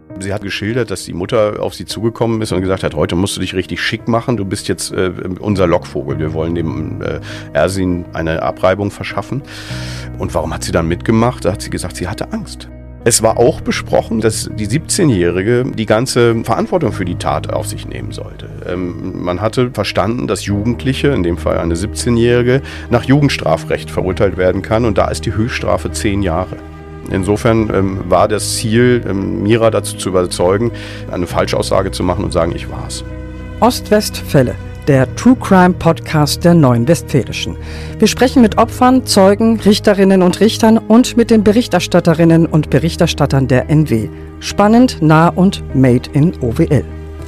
Sie hat geschildert, dass die Mutter auf sie zugekommen ist und gesagt hat, heute musst du dich richtig schick machen, du bist jetzt unser Lockvogel, wir wollen dem Ersin eine Abreibung verschaffen. Und warum hat sie dann mitgemacht? Da hat sie gesagt, sie hatte Angst. Es war auch besprochen, dass die 17-Jährige die ganze Verantwortung für die Tat auf sich nehmen sollte. Man hatte verstanden, dass Jugendliche, in dem Fall eine 17-Jährige, nach Jugendstrafrecht verurteilt werden kann und da ist die Höchststrafe 10 Jahre. Insofern war das Ziel, Mira dazu zu überzeugen, eine Falschaussage zu machen und sagen, ich war's. Ost-West-Fälle, der True Crime Podcast der Neuen Westfälischen. Wir sprechen mit Opfern, Zeugen, Richterinnen und Richtern und mit den Berichterstatterinnen und Berichterstattern der NW. Spannend, nah und made in OWL.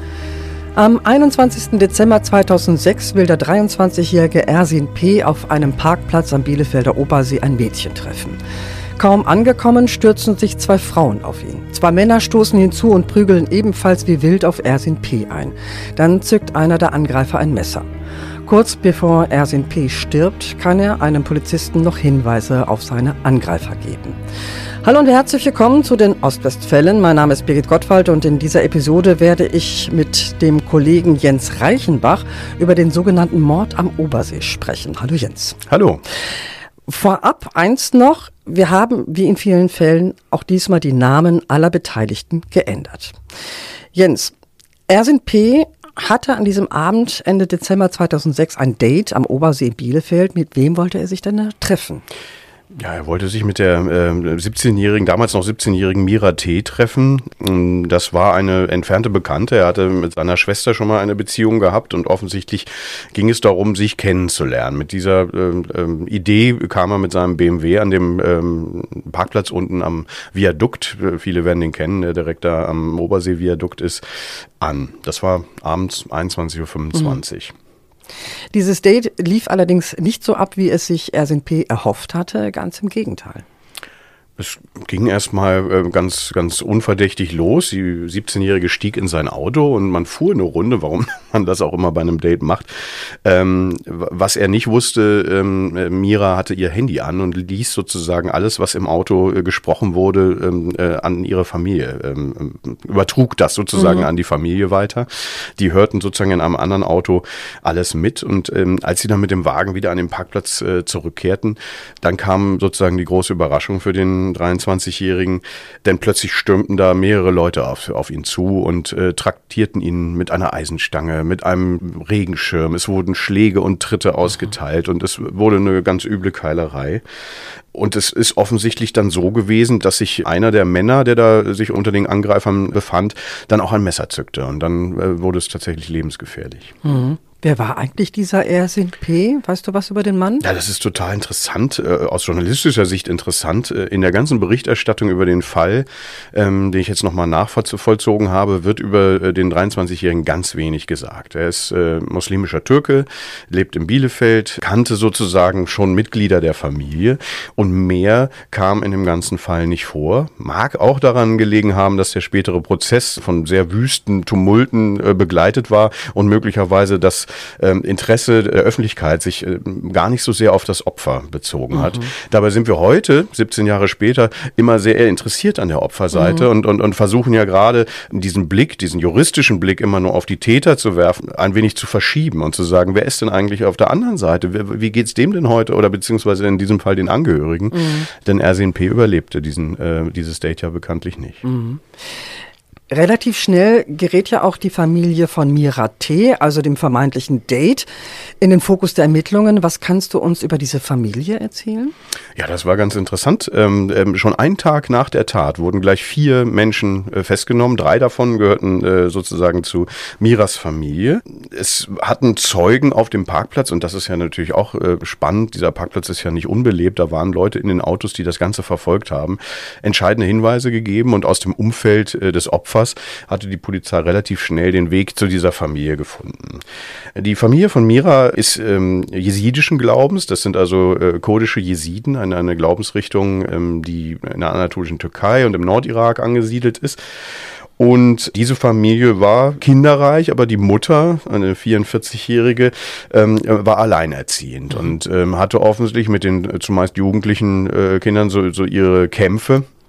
Am 21. Dezember 2006 will der 23-jährige Ersin P. auf einem Parkplatz am Bielefelder Obersee ein Mädchen treffen. Kaum angekommen, stürzen sich 2 Frauen auf ihn. 2 Männer stoßen hinzu und prügeln ebenfalls wie wild auf Ersin P. ein. Dann zückt einer der Angreifer ein Messer. Kurz bevor Ersin P. stirbt, kann er einem Polizisten noch Hinweise auf seine Angreifer geben. Hallo und herzlich willkommen zu den Ostwestfällen. Mein Name ist Birgit Gottwald und in dieser Episode werde ich mit dem Kollegen Jens Reichenbach über den sogenannten Mord am Obersee sprechen. Hallo Jens. Hallo. Vorab eins noch, wir haben wie in vielen Fällen auch diesmal die Namen aller Beteiligten geändert. Jens, Ersin P. hatte an diesem Abend Ende Dezember 2006 ein Date am Obersee in Bielefeld. Mit wem wollte er sich denn treffen? Ja, er wollte sich mit der 17-jährigen, damals noch 17-jährigen Mira T. treffen. Das war eine entfernte Bekannte. Er hatte mit seiner Schwester schon mal eine Beziehung gehabt und offensichtlich ging es darum, sich kennenzulernen. Mit dieser Idee kam er mit seinem BMW an dem Parkplatz unten am Viadukt, viele werden den kennen, der direkt da am Obersee-Viadukt ist, an. Das war abends 21:25 Uhr. Dieses Date lief allerdings nicht so ab, wie es sich Ersin P. erhofft hatte, ganz im Gegenteil. Es ging erstmal ganz unverdächtig los. Die 17-Jährige stieg in sein Auto und man fuhr eine Runde, warum man das auch immer bei einem Date macht. Was er nicht wusste, Mira hatte ihr Handy an und ließ sozusagen alles, was im Auto gesprochen wurde, an ihre Familie. Übertrug das sozusagen an die Familie weiter. Die hörten sozusagen in einem anderen Auto alles mit und als sie dann mit dem Wagen wieder an den Parkplatz zurückkehrten, dann kam sozusagen die große Überraschung für den 23-Jährigen, denn plötzlich stürmten da mehrere Leute auf ihn zu und traktierten ihn mit einer Eisenstange, mit einem Regenschirm. Es wurden Schläge und Tritte ausgeteilt und es wurde eine ganz üble Keilerei. Und es ist offensichtlich dann so gewesen, dass sich einer der Männer, der da sich unter den Angreifern befand, dann auch ein Messer zückte und dann wurde es tatsächlich lebensgefährlich. Mhm. Wer war eigentlich dieser Ersin P.? Weißt du was über den Mann? Ja, das ist total interessant, aus journalistischer Sicht interessant. In der ganzen Berichterstattung über den Fall, den ich jetzt nochmal nachvollzogen habe, wird über den 23-Jährigen ganz wenig gesagt. Er ist muslimischer Türke, lebt in Bielefeld, kannte sozusagen schon Mitglieder der Familie und mehr kam in dem ganzen Fall nicht vor. Mag auch daran gelegen haben, dass der spätere Prozess von sehr wüsten Tumulten begleitet war und möglicherweise das Interesse der Öffentlichkeit sich gar nicht so sehr auf das Opfer bezogen hat. Dabei sind wir heute, 17 Jahre später, immer sehr interessiert an der Opferseite und versuchen ja gerade diesen Blick, diesen juristischen Blick immer nur auf die Täter zu werfen, ein wenig zu verschieben und zu sagen, wer ist denn eigentlich auf der anderen Seite? Wie geht's dem denn heute oder beziehungsweise in diesem Fall den Angehörigen? Denn Ersin P. überlebte dieses Date ja bekanntlich nicht. Relativ schnell gerät ja auch die Familie von Mira T., also dem vermeintlichen Date, in den Fokus der Ermittlungen. Was kannst du uns über diese Familie erzählen? Ja, das war ganz interessant. Schon einen Tag nach der Tat wurden gleich 4 Menschen festgenommen. 3 davon gehörten sozusagen zu Miras Familie. Es hatten Zeugen auf dem Parkplatz, und das ist ja natürlich auch spannend, dieser Parkplatz ist ja nicht unbelebt, da waren Leute in den Autos, die das Ganze verfolgt haben, entscheidende Hinweise gegeben und aus dem Umfeld des Opfers hatte die Polizei relativ schnell den Weg zu dieser Familie gefunden. Die Familie von Mira ist jesidischen Glaubens, das sind also kurdische Jesiden, eine Glaubensrichtung, die in der anatolischen Türkei und im Nordirak angesiedelt ist. Und diese Familie war kinderreich, aber die Mutter, eine 44-Jährige, war alleinerziehend und hatte offensichtlich mit den zumeist jugendlichen Kindern so ihre Kämpfe.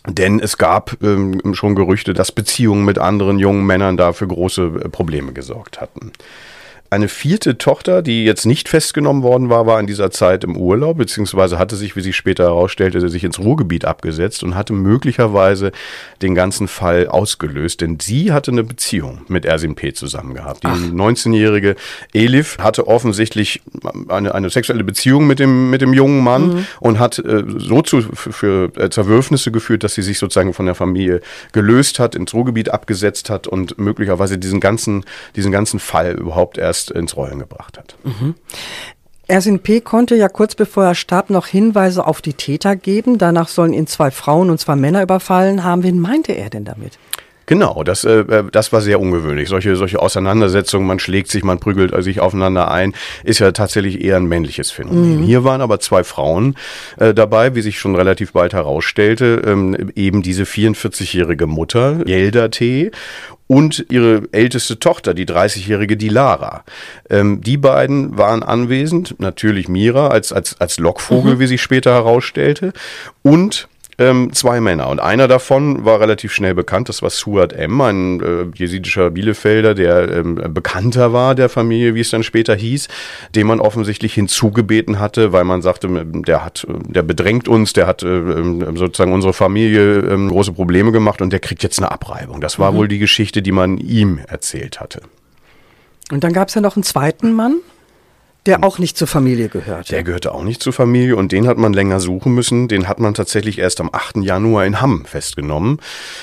Denn es gab schon Gerüchte, dass Beziehungen mit anderen jungen Männern da für große Probleme gesorgt hatten. Eine vierte Tochter, die jetzt nicht festgenommen worden war in dieser Zeit im Urlaub, beziehungsweise hatte sich, wie sich später herausstellte, sich ins Ruhrgebiet abgesetzt und hatte möglicherweise den ganzen Fall ausgelöst, denn sie hatte eine Beziehung mit Ersin P. zusammen gehabt. Die 19-jährige Elif hatte offensichtlich eine sexuelle Beziehung mit dem jungen Mann und hat so für Zerwürfnisse geführt, dass sie sich sozusagen von der Familie gelöst hat, ins Ruhrgebiet abgesetzt hat und möglicherweise diesen ganzen Fall überhaupt erst ins Rollen gebracht hat. Ersin P. konnte ja kurz bevor er starb noch Hinweise auf die Täter geben. Danach sollen ihn 2 Frauen und 2 Männer überfallen haben. Wen meinte er denn damit? Genau, das war sehr ungewöhnlich. Solche Auseinandersetzungen, man schlägt sich, man prügelt sich aufeinander ein, ist ja tatsächlich eher ein männliches Phänomen. Hier waren aber 2 Frauen dabei, wie sich schon relativ bald herausstellte, eben diese 44-jährige Mutter, Yelda T., und ihre älteste Tochter, die 30-jährige Dilara. Die beiden waren anwesend, natürlich Mira als Lockvogel, wie sich später herausstellte, und 2 Männer. Und einer davon war relativ schnell bekannt, das war Suat M., ein jesidischer Bielefelder, der Bekannter war der Familie, wie es dann später hieß, den man offensichtlich hinzugebeten hatte, weil man sagte, der bedrängt uns, der hat sozusagen unsere Familie große Probleme gemacht und der kriegt jetzt eine Abreibung. Das war wohl die Geschichte, die man ihm erzählt hatte. Und dann gab es ja noch einen zweiten Mann, der auch nicht zur Familie gehörte. Der gehörte auch nicht zur Familie und den hat man länger suchen müssen. Den hat man tatsächlich erst am 8. Januar in Hamm festgenommen.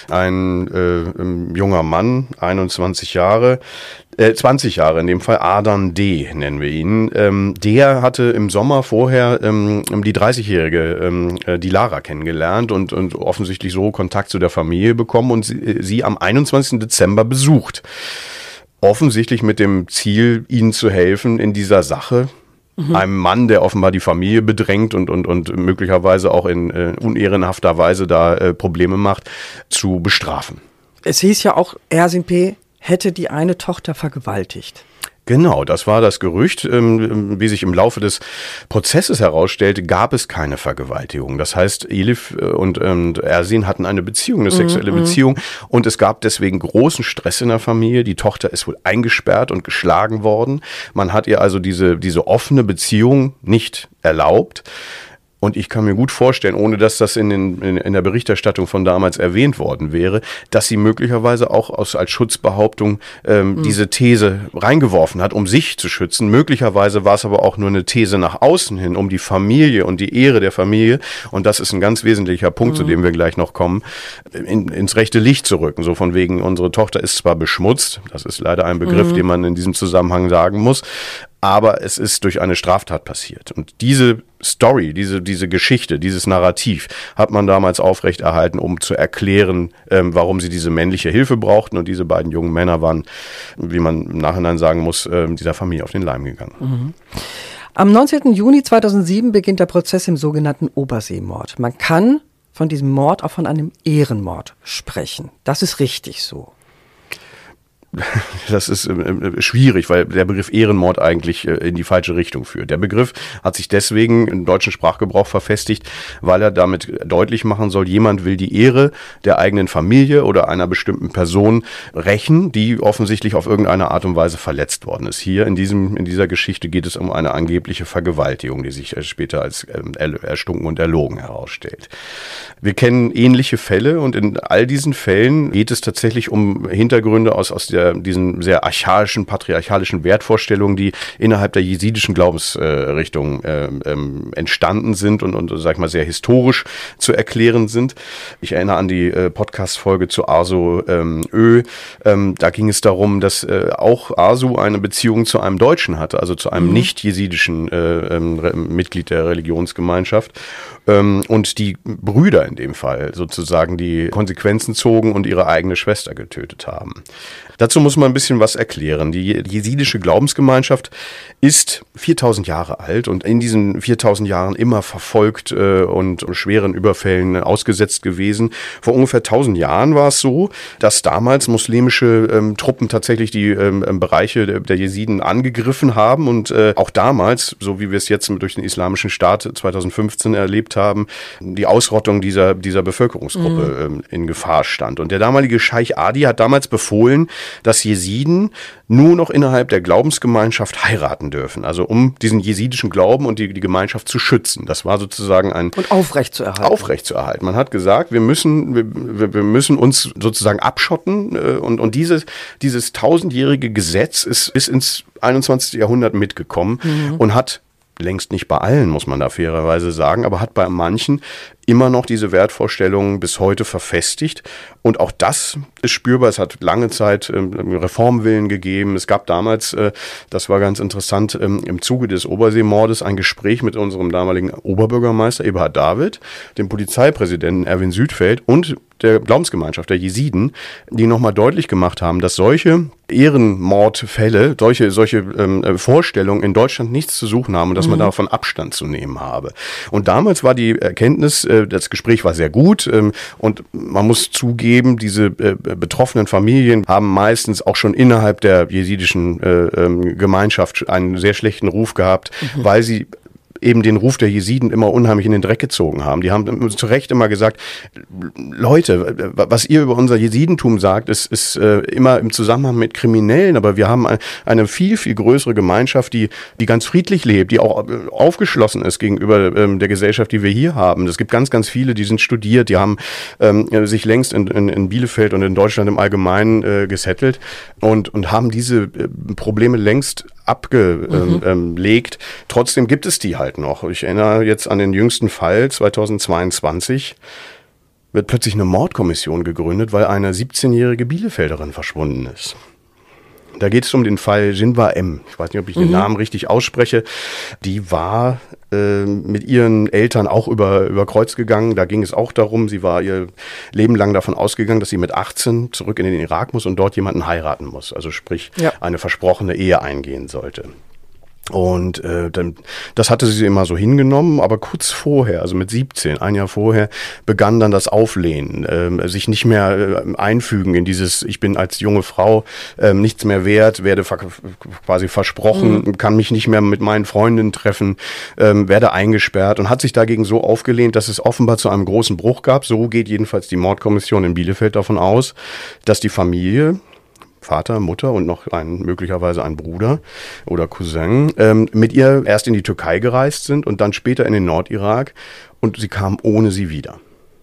Ein junger Mann, 20 Jahre in dem Fall, Adan D. nennen wir ihn. Der hatte im Sommer vorher die 30-jährige Dilara kennengelernt und offensichtlich so Kontakt zu der Familie bekommen und sie am 21. Dezember besucht. Offensichtlich mit dem Ziel, ihnen zu helfen in dieser Sache, einem Mann, der offenbar die Familie bedrängt und möglicherweise auch in unehrenhafter Weise da Probleme macht, zu bestrafen. Es hieß ja auch, Ersin P. hätte die eine Tochter vergewaltigt. Genau, das war das Gerücht. Wie sich im Laufe des Prozesses herausstellte, gab es keine Vergewaltigung. Das heißt, Elif und Ersin hatten eine Beziehung, eine sexuelle Beziehung und es gab deswegen großen Stress in der Familie. Die Tochter ist wohl eingesperrt und geschlagen worden. Man hat ihr also diese offene Beziehung nicht erlaubt. Und ich kann mir gut vorstellen, ohne dass das in der Berichterstattung von damals erwähnt worden wäre, dass sie möglicherweise auch als Schutzbehauptung diese These reingeworfen hat, um sich zu schützen. Möglicherweise war es aber auch nur eine These nach außen hin, um die Familie und die Ehre der Familie, und das ist ein ganz wesentlicher Punkt, zu dem wir gleich noch kommen, ins rechte Licht zu rücken. So von wegen, unsere Tochter ist zwar beschmutzt, das ist leider ein Begriff, den man in diesem Zusammenhang sagen muss, aber es ist durch eine Straftat passiert. Und diese Story, diese Geschichte, dieses Narrativ hat man damals aufrechterhalten, um zu erklären, warum sie diese männliche Hilfe brauchten. Und diese beiden jungen Männer waren, wie man im Nachhinein sagen muss, dieser Familie auf den Leim gegangen. Am 19. Juni 2007 beginnt der Prozess im sogenannten Oberseemord. Man kann von diesem Mord auch von einem Ehrenmord sprechen. Das ist richtig so. Das ist schwierig, weil der Begriff Ehrenmord eigentlich in die falsche Richtung führt. Der Begriff hat sich deswegen im deutschen Sprachgebrauch verfestigt, weil er damit deutlich machen soll, jemand will die Ehre der eigenen Familie oder einer bestimmten Person rächen, die offensichtlich auf irgendeine Art und Weise verletzt worden ist. Hier in dieser Geschichte geht es um eine angebliche Vergewaltigung, die sich später als erstunken und erlogen herausstellt. Wir kennen ähnliche Fälle und in all diesen Fällen geht es tatsächlich um Hintergründe aus diesen sehr archaischen, patriarchalischen Wertvorstellungen, die innerhalb der jesidischen Glaubensrichtung entstanden sind und sag ich mal, sehr historisch zu erklären sind. Ich erinnere an die Podcast-Folge zu Arzu Ö. Da ging es darum, dass auch Arzu eine Beziehung zu einem Deutschen hatte, also zu einem nicht-jesidischen Mitglied der Religionsgemeinschaft. Und die Brüder in dem Fall sozusagen die Konsequenzen zogen und ihre eigene Schwester getötet haben. Dazu Dazu muss man ein bisschen was erklären. Die jesidische Glaubensgemeinschaft ist 4000 Jahre alt und in diesen 4000 Jahren immer verfolgt und schweren Überfällen ausgesetzt gewesen. Vor ungefähr 1000 Jahren war es so, dass damals muslimische Truppen tatsächlich die Bereiche der Jesiden angegriffen haben und auch damals, so wie wir es jetzt durch den Islamischen Staat 2015 erlebt haben, die Ausrottung dieser Bevölkerungsgruppe in Gefahr stand. Und der damalige Scheich Adi hat damals befohlen, dass Jesiden nur noch innerhalb der Glaubensgemeinschaft heiraten dürfen. Also um diesen jesidischen Glauben und die Gemeinschaft zu schützen. Das war sozusagen und aufrechtzuerhalten. Man hat gesagt, wir müssen uns sozusagen abschotten und dieses 1000-jährige Gesetz ist bis ins 21. Jahrhundert mitgekommen und hat längst nicht bei allen, muss man da fairerweise sagen, aber hat bei manchen immer noch diese Wertvorstellungen bis heute verfestigt. Und auch das ist spürbar. Es hat lange Zeit Reformwillen gegeben. Es gab damals, das war ganz interessant, im Zuge des Oberseemordes ein Gespräch mit unserem damaligen Oberbürgermeister Eberhard David, dem Polizeipräsidenten Erwin Südfeld und der Glaubensgemeinschaft der Jesiden, die nochmal deutlich gemacht haben, dass solche Ehrenmordfälle, solche Vorstellungen in Deutschland nichts zu suchen haben und dass man davon Abstand zu nehmen habe. Und damals war die Erkenntnis, das Gespräch war sehr gut und man muss zugeben, diese betroffenen Familien haben meistens auch schon innerhalb der jesidischen Gemeinschaft einen sehr schlechten Ruf gehabt, weil sie eben den Ruf der Jesiden immer unheimlich in den Dreck gezogen haben. Die haben zu Recht immer gesagt, Leute, was ihr über unser Jesidentum sagt, ist immer im Zusammenhang mit Kriminellen, aber wir haben eine viel, viel größere Gemeinschaft, die ganz friedlich lebt, die auch aufgeschlossen ist gegenüber der Gesellschaft, die wir hier haben. Es gibt ganz, ganz viele, die sind studiert, die haben sich längst in Bielefeld und in Deutschland im Allgemeinen gesettelt und haben diese Probleme längst abgelegt. Trotzdem gibt es die halt noch. Ich erinnere jetzt an den jüngsten Fall 2022. Wird plötzlich eine Mordkommission gegründet, weil eine 17-jährige Bielefelderin verschwunden ist. Da geht es um den Fall Jinwa M. Ich weiß nicht, ob ich den Namen richtig ausspreche. Die war mit ihren Eltern auch über Kreuz gegangen. Da ging es auch darum, sie war ihr Leben lang davon ausgegangen, dass sie mit 18 zurück in den Irak muss und dort jemanden heiraten muss. Also sprich, eine versprochene Ehe eingehen sollte. Und das hatte sie immer so hingenommen, aber kurz vorher, also mit 17, ein Jahr vorher, begann dann das Auflehnen, sich nicht mehr einfügen in dieses, ich bin als junge Frau nichts mehr wert, werde quasi versprochen, kann mich nicht mehr mit meinen Freundinnen treffen, werde eingesperrt und hat sich dagegen so aufgelehnt, dass es offenbar zu einem großen Bruch gab. So geht jedenfalls die Mordkommission in Bielefeld davon aus, dass die Familie, Vater, Mutter und noch möglicherweise ein Bruder oder Cousin, mit ihr erst in die Türkei gereist sind und dann später in den Nordirak und sie kam ohne sie wieder.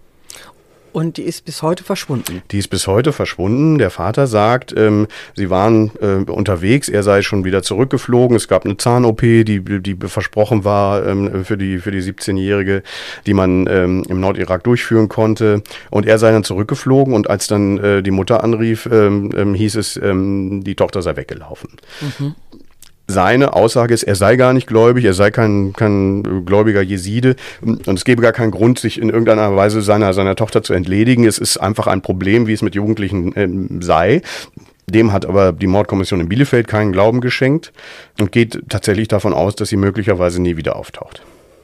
Und die ist bis heute verschwunden? Die ist bis heute verschwunden. Der Vater sagt, sie waren unterwegs, er sei schon wieder zurückgeflogen. Es gab eine Zahn-OP, die versprochen war für die 17-Jährige, die man im Nordirak durchführen konnte. Und er sei dann zurückgeflogen und als dann die Mutter anrief, hieß es, die Tochter sei weggelaufen. Seine Aussage ist, er sei gar nicht gläubig, er sei kein gläubiger Jeside und es gäbe gar keinen Grund, sich in irgendeiner Weise seiner Tochter zu entledigen. Es ist einfach ein Problem, wie es mit Jugendlichen sei. Dem hat aber die Mordkommission in Bielefeld keinen Glauben geschenkt und geht tatsächlich davon aus, dass sie möglicherweise nie wieder auftaucht.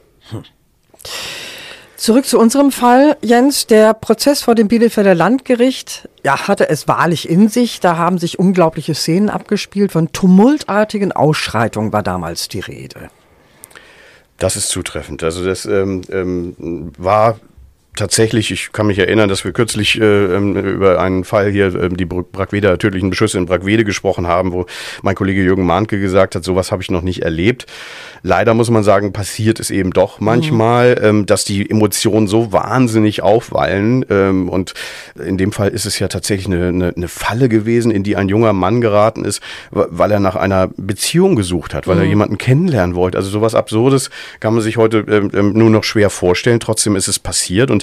Zurück zu unserem Fall, Jens. Der Prozess vor dem Bielefelder Landgericht, hatte es wahrlich in sich. Da haben sich unglaubliche Szenen abgespielt. Von tumultartigen Ausschreitungen war damals die Rede. Das ist zutreffend. Also das war tatsächlich, ich kann mich erinnern, dass wir kürzlich über einen Fall hier, die Brackweder, tödlichen Beschüsse in Brackwede gesprochen haben, wo mein Kollege Jürgen Mahnke gesagt hat, sowas habe ich noch nicht erlebt. Leider muss man sagen, passiert es eben doch manchmal, dass die Emotionen so wahnsinnig aufwallen. Und in dem Fall ist es ja tatsächlich eine Falle gewesen, in die ein junger Mann geraten ist, weil er nach einer Beziehung gesucht hat, weil er jemanden kennenlernen wollte. Also sowas Absurdes kann man sich heute nur noch schwer vorstellen. Trotzdem ist es passiert. Und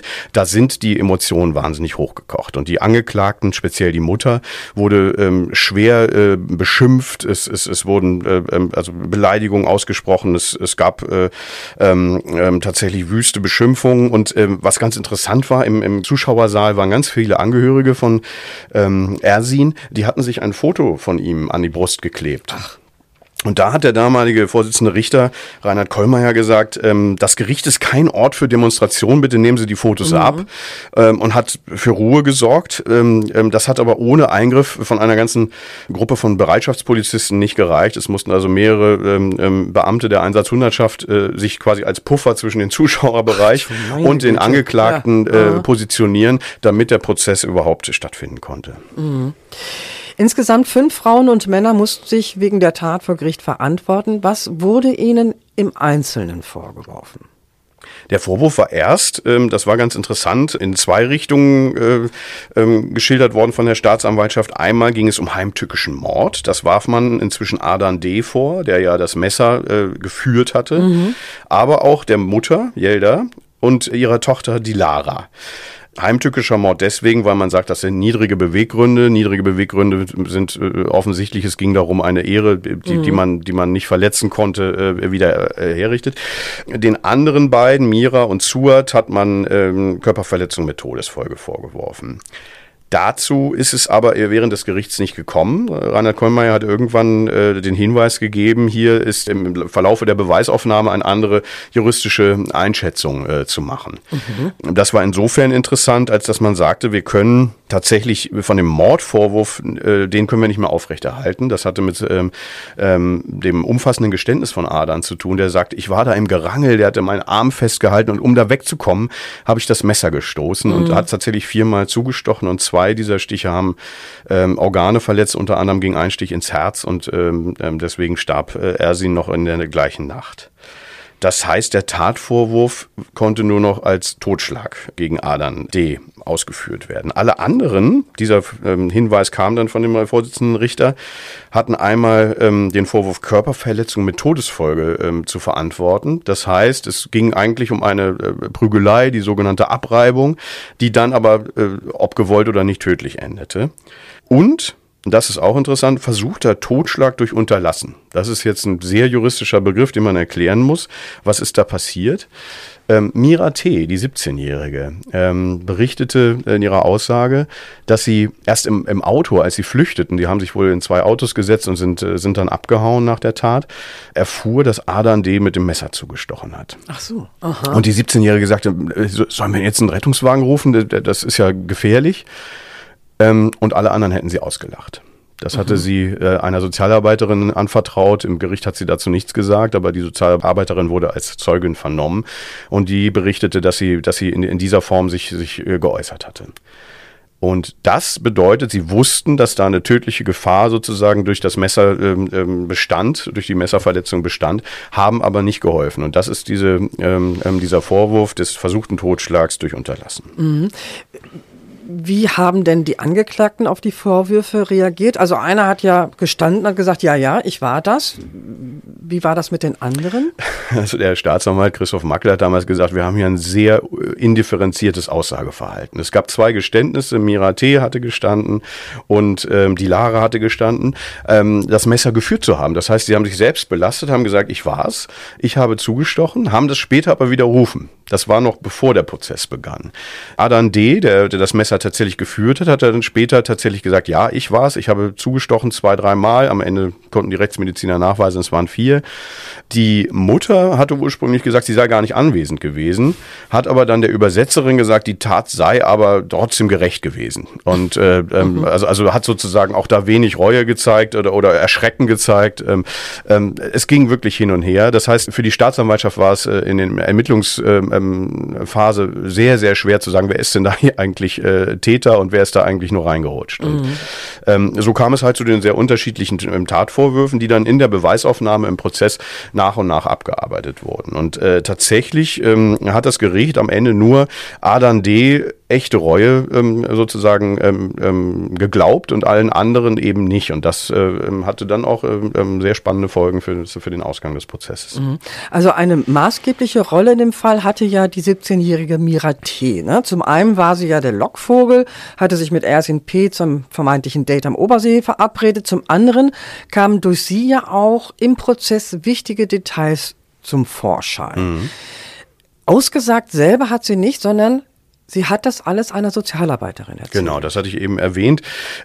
da sind die Emotionen wahnsinnig hochgekocht. Und die Angeklagten, speziell die Mutter, wurde schwer beschimpft. Es wurden also Beleidigungen ausgesprochen. Es gab tatsächlich wüste Beschimpfungen. Und was ganz interessant war, im Zuschauersaal waren ganz viele Angehörige von Ersin. Die hatten sich ein Foto von ihm an die Brust geklebt. Ach. Und da hat der damalige Vorsitzende Richter, Reinhard Kollmeier, gesagt, das Gericht ist kein Ort für Demonstrationen, bitte nehmen Sie die Fotos ab, und hat für Ruhe gesorgt. Das hat aber ohne Eingriff von einer ganzen Gruppe von Bereitschaftspolizisten nicht gereicht. Es mussten also mehrere Beamte der Einsatzhundertschaft sich quasi als Puffer zwischen den Zuschauerbereich und den Angeklagten positionieren, damit der Prozess überhaupt stattfinden konnte. Mhm. Insgesamt 5 Frauen und Männer mussten sich wegen der Tat vor Gericht verantworten. Was wurde ihnen im Einzelnen vorgeworfen? Der Vorwurf war erst, das war ganz interessant, in 2 Richtungen geschildert worden von der Staatsanwaltschaft. Einmal ging es um heimtückischen Mord. Das warf man inzwischen Adan D. vor, der ja das Messer geführt hatte. Aber auch der Mutter, Yelda, und ihrer Tochter Dilara. Heimtückischer Mord deswegen, weil man sagt, das sind niedrige Beweggründe. Niedrige Beweggründe sind offensichtlich, es ging darum, eine Ehre, die man nicht verletzen konnte, wieder herrichtet. Den anderen beiden, Mira und Suat, hat man Körperverletzung mit Todesfolge vorgeworfen. Dazu ist es aber während des Gerichts nicht gekommen. Reinhard Kollmeier hat irgendwann den Hinweis gegeben, hier ist im Verlaufe der Beweisaufnahme eine andere juristische Einschätzung zu machen. Das war insofern interessant, als dass man sagte, wir können tatsächlich von dem Mordvorwurf, den können wir nicht mehr aufrechterhalten. Das hatte mit dem umfassenden Geständnis von Adan zu tun. Der sagt, ich war da im Gerangel, der hatte meinen Arm festgehalten und um da wegzukommen, habe ich das Messer gestoßen und hat tatsächlich 4-mal zugestochen und 2 dieser Stiche haben Organe verletzt, unter anderem ging ein Stich ins Herz und deswegen starb Ersin noch in der gleichen Nacht. Das heißt, der Tatvorwurf konnte nur noch als Totschlag gegen Adan D. ausgeführt werden. Alle anderen, dieser Hinweis kam dann von dem Vorsitzenden Richter, hatten einmal den Vorwurf Körperverletzung mit Todesfolge zu verantworten. Das heißt, es ging eigentlich um eine Prügelei, die sogenannte Abreibung, die dann aber, ob gewollt oder nicht, tödlich endete. Und das ist auch interessant, versuchter Totschlag durch Unterlassen. Das ist jetzt ein sehr juristischer Begriff, den man erklären muss. Was ist da passiert? Mira T., die 17-Jährige, berichtete in ihrer Aussage, dass sie erst im Auto, als sie flüchteten, die haben sich wohl in 2 Autos gesetzt und sind dann abgehauen nach der Tat, erfuhr, dass Adan D. mit dem Messer zugestochen hat. Ach so. Aha. Und die 17-Jährige sagte, sollen wir jetzt einen Rettungswagen rufen? Das ist ja gefährlich. Und alle anderen hätten sie ausgelacht. Das hatte sie einer Sozialarbeiterin anvertraut. Im Gericht hat sie dazu nichts gesagt, aber die Sozialarbeiterin wurde als Zeugin vernommen und die berichtete, dass sie in dieser Form sich geäußert hatte. Und das bedeutet, sie wussten, dass da eine tödliche Gefahr sozusagen durch das Messer bestand, durch die Messerverletzung bestand, haben aber nicht geholfen. Und das ist dieser Vorwurf des versuchten Totschlags durch Unterlassen. Mhm. Wie haben denn die Angeklagten auf die Vorwürfe reagiert? Also einer hat ja gestanden, hat gesagt, ja, ich war das. Wie war das mit den anderen? Also der Staatsanwalt Christoph Mackler hat damals gesagt, wir haben hier ein sehr indifferenziertes Aussageverhalten. Es gab 2 Geständnisse, Mira T. hatte gestanden und Dilara hatte gestanden, das Messer geführt zu haben. Das heißt, sie haben sich selbst belastet, haben gesagt, ich war's, ich habe zugestochen, haben das später aber widerrufen. Das war noch bevor der Prozess begann. Adan D., der das Messer tatsächlich geführt hat er dann später tatsächlich gesagt, ja, ich war's, ich habe zugestochen 2-3 Mal. Am Ende konnten die Rechtsmediziner nachweisen, es waren 4. Die Mutter hatte ursprünglich gesagt, sie sei gar nicht anwesend gewesen, hat aber dann der Übersetzerin gesagt, die Tat sei aber trotzdem gerecht gewesen. Und also hat sozusagen auch da wenig Reue gezeigt oder Erschrecken gezeigt. Es ging wirklich hin und her. Das heißt, für die Staatsanwaltschaft war es in den Ermittlungsphase sehr, sehr schwer zu sagen, wer ist denn da hier eigentlich Täter und wer ist da eigentlich nur reingerutscht. Und so kam es halt zu den sehr unterschiedlichen Tatvorwürfen, die dann in der Beweisaufnahme im Prozess nach und nach abgearbeitet wurden. Und tatsächlich hat das Gericht am Ende nur Adan D. echte Reue sozusagen geglaubt und allen anderen eben nicht. Und das hatte dann auch sehr spannende Folgen für den Ausgang des Prozesses. Also eine maßgebliche Rolle in dem Fall hatte hatte ja die 17-jährige Mira T. Ne? Zum einen war sie ja der Lockvogel, hatte sich mit Ersin P. zum vermeintlichen Date am Obersee verabredet. Zum anderen kamen durch sie ja auch im Prozess wichtige Details zum Vorschein. Mhm. Ausgesagt selber hat sie nicht, sondern sie hat das alles einer Sozialarbeiterin erzählt. Genau, das hatte ich eben erwähnt.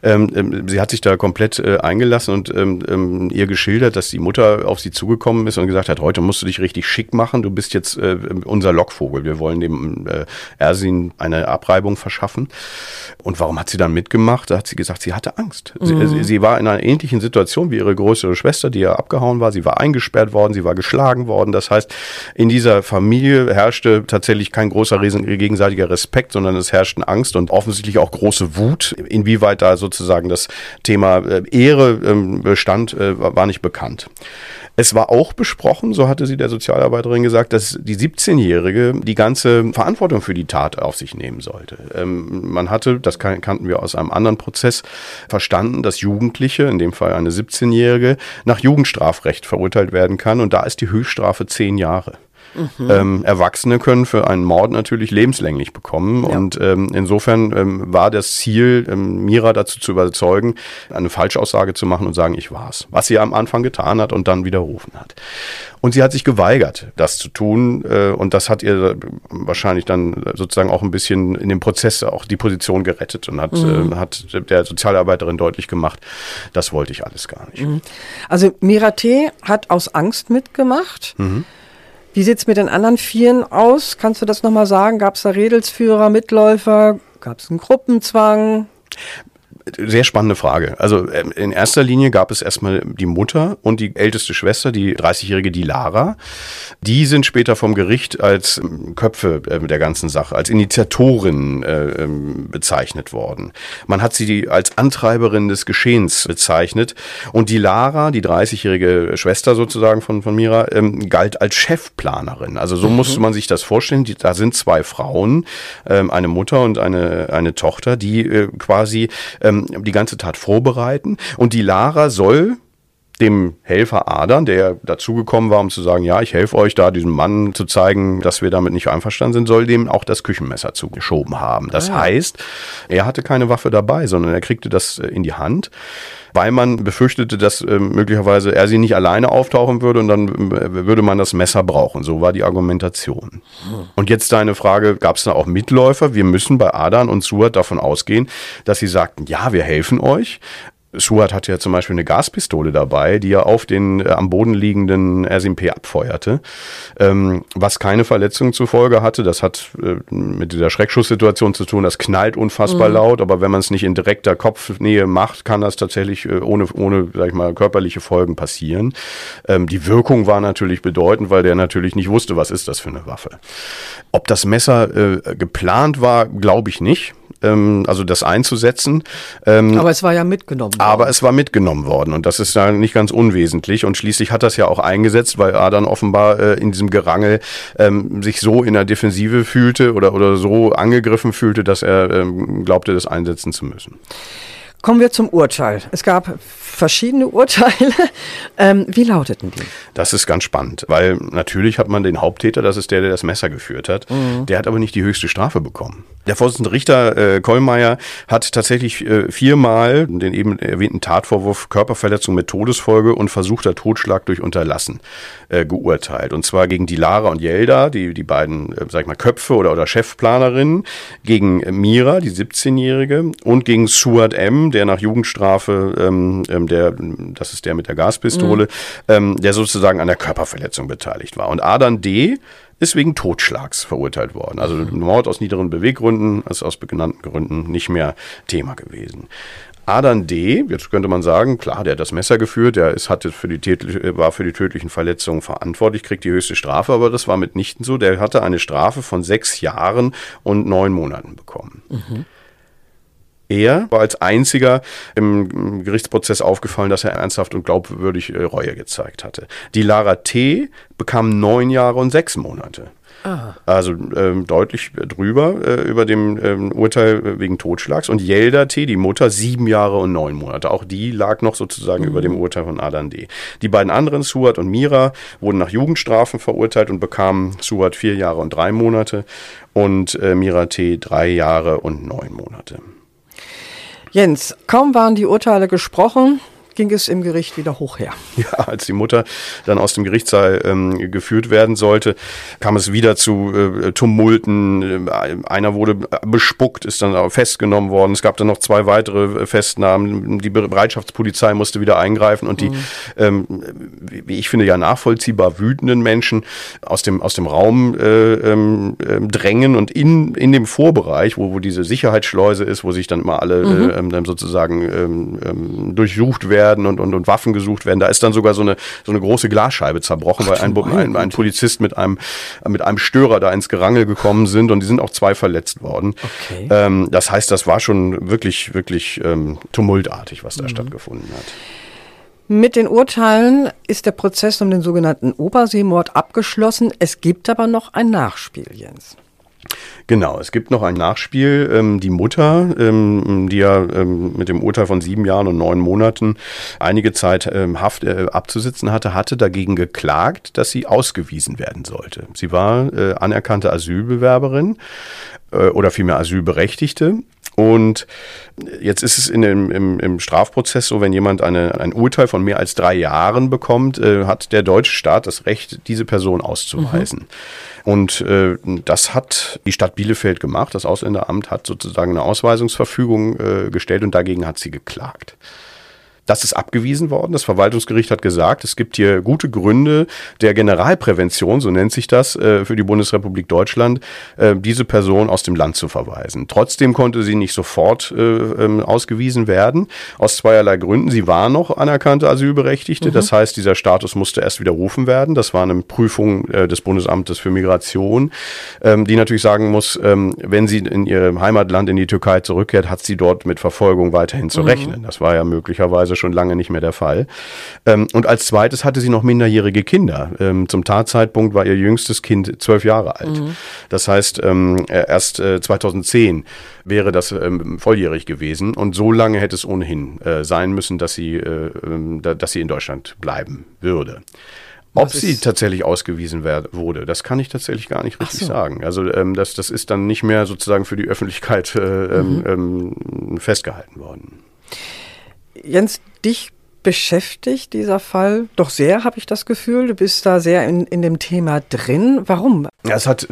Sie hat sich da komplett eingelassen und ihr geschildert, dass die Mutter auf sie zugekommen ist und gesagt hat, heute musst du dich richtig schick machen, du bist jetzt unser Lockvogel. Wir wollen dem Ersin eine Abreibung verschaffen. Und warum hat sie dann mitgemacht? Da hat sie gesagt, sie hatte Angst. Sie war in einer ähnlichen Situation wie ihre größere Schwester, die ja abgehauen war. Sie war eingesperrt worden, sie war geschlagen worden. Das heißt, in dieser Familie herrschte tatsächlich kein großer gegenseitiger Respekt, sondern es herrschten Angst und offensichtlich auch große Wut. Inwieweit da sozusagen das Thema Ehre bestand, war nicht bekannt. Es war auch besprochen, so hatte sie der Sozialarbeiterin gesagt, dass die 17-Jährige die ganze Verantwortung für die Tat auf sich nehmen sollte. Man hatte, das kannten wir aus einem anderen Prozess, verstanden, dass Jugendliche, in dem Fall eine 17-Jährige, nach Jugendstrafrecht verurteilt werden kann und da ist die Höchststrafe 10 Jahre. Mhm. Erwachsene können für einen Mord natürlich lebenslänglich bekommen und insofern war das Ziel, Mira dazu zu überzeugen, eine Falschaussage zu machen und sagen, ich war's. Was sie am Anfang getan hat und dann widerrufen hat. Und sie hat sich geweigert, das zu tun und das hat ihr wahrscheinlich dann sozusagen auch ein bisschen in dem Prozess auch die Position gerettet und hat der Sozialarbeiterin deutlich gemacht, das wollte ich alles gar nicht. Also Mira T. hat aus Angst mitgemacht. Mhm. Wie sieht es mit den anderen Vieren aus? Kannst du das nochmal sagen? Gab es da Redelsführer, Mitläufer? Gab es einen Gruppenzwang? Sehr spannende Frage. Also in erster Linie gab es erstmal die Mutter und die älteste Schwester, die 30-jährige Dilara. Die sind später vom Gericht als Köpfe der ganzen Sache, als Initiatorin bezeichnet worden. Man hat sie als Antreiberin des Geschehens bezeichnet. Und Dilara, die 30-jährige Schwester sozusagen von Mira, galt als Chefplanerin. Also so musste man sich das vorstellen. Da sind zwei Frauen, eine Mutter und eine Tochter, die quasi die ganze Tat vorbereiten und die Lara soll dem Helfer Adan, der dazugekommen war, um zu sagen, ja, ich helfe euch da, diesem Mann zu zeigen, dass wir damit nicht einverstanden sind, soll dem auch das Küchenmesser zugeschoben haben. Das heißt, er hatte keine Waffe dabei, sondern er kriegte das in die Hand, weil man befürchtete, dass möglicherweise er sie nicht alleine auftauchen würde und dann würde man das Messer brauchen. So war die Argumentation. Und jetzt deine Frage, gab es da auch Mitläufer? Wir müssen bei Adan und Suat davon ausgehen, dass sie sagten, ja, wir helfen euch. Suat hatte ja zum Beispiel eine Gaspistole dabei, die er auf den am Boden liegenden Ersin P. abfeuerte, was keine Verletzung zur Folge hatte. Das hat mit dieser Schreckschusssituation zu tun, das knallt unfassbar laut, aber wenn man es nicht in direkter Kopfnähe macht, kann das tatsächlich ohne sag ich mal, körperliche Folgen passieren. Die Wirkung war natürlich bedeutend, weil der natürlich nicht wusste, was ist das für eine Waffe. Ob das Messer geplant war, glaube ich nicht. Also das einzusetzen. Aber es war ja mitgenommen worden. Aber es war mitgenommen worden und das ist da nicht ganz unwesentlich und schließlich hat das ja auch eingesetzt, weil Adan offenbar in diesem Gerangel sich so in der Defensive fühlte oder so angegriffen fühlte, dass er glaubte, das einsetzen zu müssen. Kommen wir zum Urteil. Es gab verschiedene Urteile. Wie lauteten die? Das ist ganz spannend, weil natürlich hat man den Haupttäter, das ist der das Messer geführt hat. Der hat aber nicht die höchste Strafe bekommen. Der Vorsitzende Richter Kollmeier hat tatsächlich 4-mal den eben erwähnten Tatvorwurf Körperverletzung mit Todesfolge und versuchter Totschlag durch Unterlassen geurteilt. Und zwar gegen Dilara und Yelda, die beiden, sag ich mal, Köpfe oder Chefplanerinnen, gegen Mira, die 17-Jährige, und gegen Suat M., der nach Jugendstrafe, das ist der mit der Gaspistole, der sozusagen an der Körperverletzung beteiligt war. Und Adan D. ist wegen Totschlags verurteilt worden. Also Mord aus niederen Beweggründen, ist aus benannten Gründen nicht mehr Thema gewesen. Adan D., jetzt könnte man sagen, klar, der hat das Messer geführt, war für die tödlichen Verletzungen verantwortlich, kriegt die höchste Strafe, aber das war mitnichten so. Der hatte eine Strafe von 6 Jahren und 9 Monaten bekommen. Er war als einziger im Gerichtsprozess aufgefallen, dass er ernsthaft und glaubwürdig Reue gezeigt hatte. Dilara T. bekam 9 Jahre und 6 Monate. Also deutlich drüber über dem Urteil wegen Totschlags. Und Yelda T., die Mutter, 7 Jahre und 9 Monate. Auch die lag noch sozusagen über dem Urteil von Adan D. Die beiden anderen, Suat und Mira, wurden nach Jugendstrafen verurteilt und bekamen Suat 4 Jahre und 3 Monate und Mira T. 3 Jahre und 9 Monate. Jens, kaum waren die Urteile gesprochen, ging es im Gericht wieder hoch her. Ja, als die Mutter dann aus dem Gerichtssaal geführt werden sollte, kam es wieder zu Tumulten. Einer wurde bespuckt, ist dann auch festgenommen worden. Es gab dann noch 2 weitere Festnahmen. Die Bereitschaftspolizei musste wieder eingreifen und die, wie ich finde, ja nachvollziehbar wütenden Menschen aus dem Raum drängen und in dem Vorbereich, wo diese Sicherheitsschleuse ist, wo sich dann immer alle sozusagen durchsucht werden und Waffen gesucht werden. Da ist dann sogar so eine große Glasscheibe zerbrochen, weil ein Polizist mit einem Störer da ins Gerangel gekommen sind und die sind auch 2 verletzt worden. Okay. Das heißt, das war schon wirklich, wirklich tumultartig, was da stattgefunden hat. Mit den Urteilen ist der Prozess um den sogenannten Oberseemord abgeschlossen. Es gibt aber noch ein Nachspiel, Jens. Genau, es gibt noch ein Nachspiel. Die Mutter, die ja mit dem Urteil von 7 Jahren und 9 Monaten einige Zeit Haft abzusitzen hatte dagegen geklagt, dass sie ausgewiesen werden sollte. Sie war anerkannte Asylbewerberin oder vielmehr Asylberechtigte. Und jetzt ist es im Strafprozess so, wenn jemand ein Urteil von mehr als 3 Jahren bekommt, hat der deutsche Staat das Recht, diese Person auszuweisen. Und das hat die Stadt Bielefeld gemacht. Das Ausländeramt hat sozusagen eine Ausweisungsverfügung gestellt und dagegen hat sie geklagt. Das ist abgewiesen worden. Das Verwaltungsgericht hat gesagt, es gibt hier gute Gründe der Generalprävention, so nennt sich das, für die Bundesrepublik Deutschland, diese Person aus dem Land zu verweisen. Trotzdem konnte sie nicht sofort ausgewiesen werden, aus zweierlei Gründen. Sie war noch anerkannte Asylberechtigte, das heißt, dieser Status musste erst widerrufen werden. Das war eine Prüfung des Bundesamtes für Migration, die natürlich sagen muss, wenn sie in ihr Heimatland in die Türkei zurückkehrt, hat sie dort mit Verfolgung weiterhin zu rechnen. Das war ja möglicherweise schon lange nicht mehr der Fall. Und als zweites hatte sie noch minderjährige Kinder. Zum Tatzeitpunkt war ihr jüngstes Kind 12 Jahre alt. Das heißt, erst 2010 wäre das volljährig gewesen. Und so lange hätte es ohnehin sein müssen, dass sie in Deutschland bleiben würde. Ob sie tatsächlich ausgewiesen wurde, das kann ich tatsächlich gar nicht richtig sagen. Also das ist dann nicht mehr sozusagen für die Öffentlichkeit festgehalten worden. Jens, dich beschäftigt dieser Fall doch sehr, habe ich das Gefühl. Du bist da sehr in dem Thema drin. Warum? Ja, es hat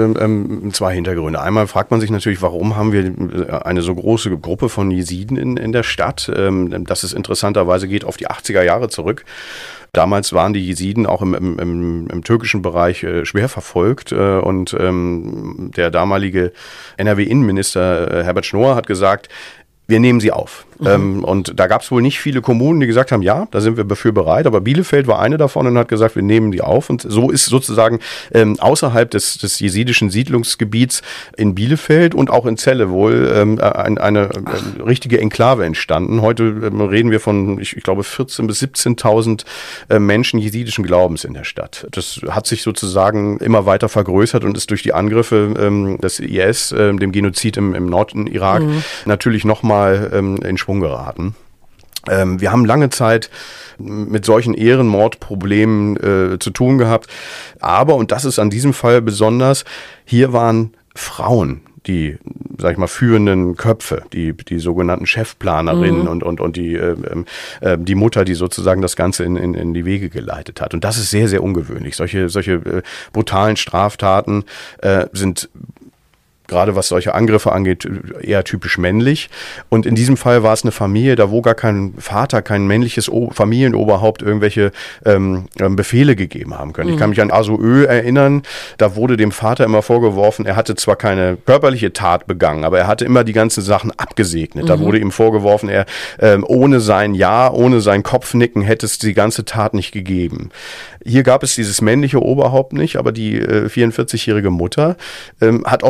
2 Hintergründe. Einmal fragt man sich natürlich, warum haben wir eine so große Gruppe von Jesiden in der Stadt? Dass es interessanterweise geht auf die 80er Jahre zurück. Damals waren die Jesiden auch im türkischen Bereich schwer verfolgt und der damalige NRW-Innenminister Herbert Schnorr hat gesagt, wir nehmen sie auf. Und da gab es wohl nicht viele Kommunen, die gesagt haben, ja, da sind wir dafür bereit. Aber Bielefeld war eine davon und hat gesagt, wir nehmen die auf. Und so ist sozusagen außerhalb des jesidischen Siedlungsgebiets in Bielefeld und auch in Celle wohl eine richtige Enklave entstanden. Heute reden wir von, ich glaube, 14.000 bis 17.000 Menschen jesidischen Glaubens in der Stadt. Das hat sich sozusagen immer weiter vergrößert und ist durch die Angriffe des IS, dem Genozid im Norden Irak, natürlich nochmal in Schwung geraten. Wir haben lange Zeit mit solchen Ehrenmordproblemen zu tun gehabt. Aber, und das ist an diesem Fall besonders, hier waren Frauen die, sag ich mal, führenden Köpfe, die sogenannten Chefplanerinnen und die Mutter, die sozusagen das Ganze in die Wege geleitet hat. Und das ist sehr, sehr ungewöhnlich. Solche brutalen Straftaten sind gerade was solche Angriffe angeht, eher typisch männlich. Und in diesem Fall war es eine Familie, da wo gar kein Vater, kein männliches Familienoberhaupt irgendwelche Befehle gegeben haben können. Ich kann mich an Asoö erinnern, da wurde dem Vater immer vorgeworfen, er hatte zwar keine körperliche Tat begangen, aber er hatte immer die ganzen Sachen abgesegnet. Da wurde ihm vorgeworfen, er ohne sein Ja, ohne sein Kopfnicken hätte es die ganze Tat nicht gegeben. Hier gab es dieses männliche Oberhaupt nicht, aber die 44-jährige Mutter hat offenbar diese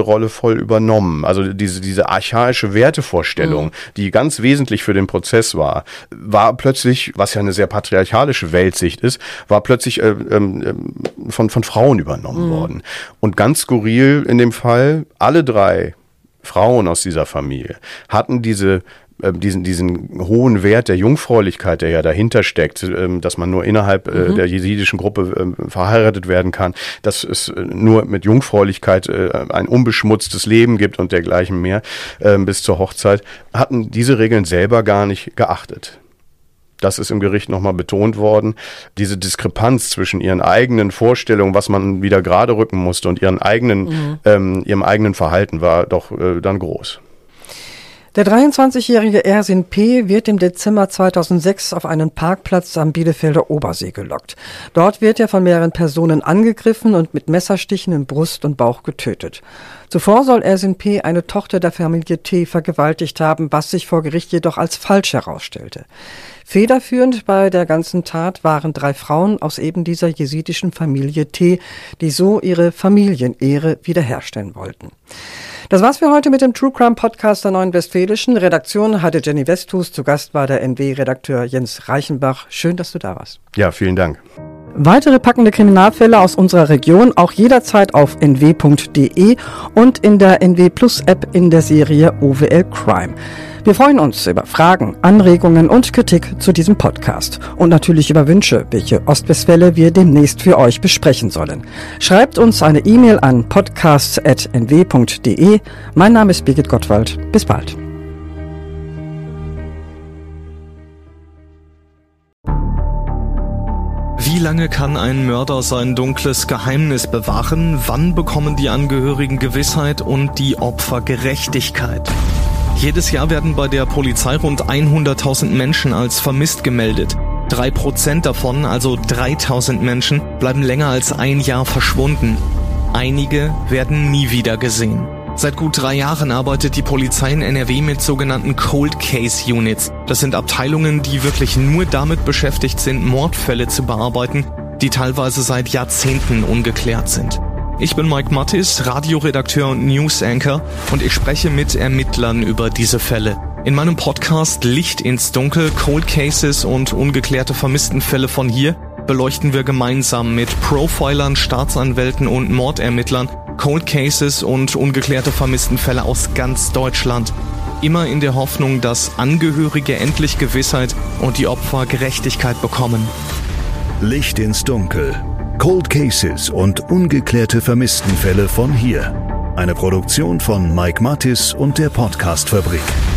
Rolle voll übernommen. Also diese archaische Wertevorstellung, die ganz wesentlich für den Prozess war plötzlich, was ja eine sehr patriarchalische Weltsicht ist, war plötzlich von Frauen übernommen worden. Und ganz skurril in dem Fall, alle 3 Frauen aus dieser Familie hatten diesen hohen Wert der Jungfräulichkeit, der ja dahinter steckt, dass man nur innerhalb der jesidischen Gruppe verheiratet werden kann, dass es nur mit Jungfräulichkeit ein unbeschmutztes Leben gibt und dergleichen mehr bis zur Hochzeit, hatten diese Regeln selber gar nicht geachtet. Das ist im Gericht nochmal betont worden. Diese Diskrepanz zwischen ihren eigenen Vorstellungen, was man wieder gerade rücken musste, und ihrem eigenen Verhalten war doch dann groß. Der 23-jährige Ersin P. wird im Dezember 2006 auf einen Parkplatz am Bielefelder Obersee gelockt. Dort wird er von mehreren Personen angegriffen und mit Messerstichen in Brust und Bauch getötet. Zuvor soll Ersin P. eine Tochter der Familie T. vergewaltigt haben, was sich vor Gericht jedoch als falsch herausstellte. Federführend bei der ganzen Tat waren 3 Frauen aus eben dieser jesidischen Familie T., die so ihre Familienehre wiederherstellen wollten. Das war's für heute mit dem True Crime Podcast der Neuen Westfälischen. Redaktion hatte Jenny Westhus, zu Gast war der NW-Redakteur Jens Reichenbach. Schön, dass du da warst. Ja, vielen Dank. Weitere packende Kriminalfälle aus unserer Region auch jederzeit auf nw.de und in der NW Plus App in der Serie OWL Crime. Wir freuen uns über Fragen, Anregungen und Kritik zu diesem Podcast und natürlich über Wünsche, welche Ostwestfälle wir demnächst für euch besprechen sollen. Schreibt uns eine E-Mail an podcasts@nw.de. Mein Name ist Birgit Gottwald. Bis bald. Wie lange kann ein Mörder sein dunkles Geheimnis bewahren? Wann bekommen die Angehörigen Gewissheit und die Opfer Gerechtigkeit? Jedes Jahr werden bei der Polizei rund 100.000 Menschen als vermisst gemeldet. 3% davon, also 3.000 Menschen, bleiben länger als ein Jahr verschwunden. Einige werden nie wieder gesehen. Seit gut 3 Jahren arbeitet die Polizei in NRW mit sogenannten Cold Case Units. Das sind Abteilungen, die wirklich nur damit beschäftigt sind, Mordfälle zu bearbeiten, die teilweise seit Jahrzehnten ungeklärt sind. Ich bin Mike Mattis, Radioredakteur und News Anchor, und ich spreche mit Ermittlern über diese Fälle. In meinem Podcast Licht ins Dunkel, Cold Cases und ungeklärte Vermisstenfälle von hier beleuchten wir gemeinsam mit Profilern, Staatsanwälten und Mordermittlern Cold Cases und ungeklärte Vermisstenfälle aus ganz Deutschland. Immer in der Hoffnung, dass Angehörige endlich Gewissheit und die Opfer Gerechtigkeit bekommen. Licht ins Dunkel. Cold Cases und ungeklärte Vermisstenfälle von hier. Eine Produktion von Mike Mattis und der Podcast-Fabrik.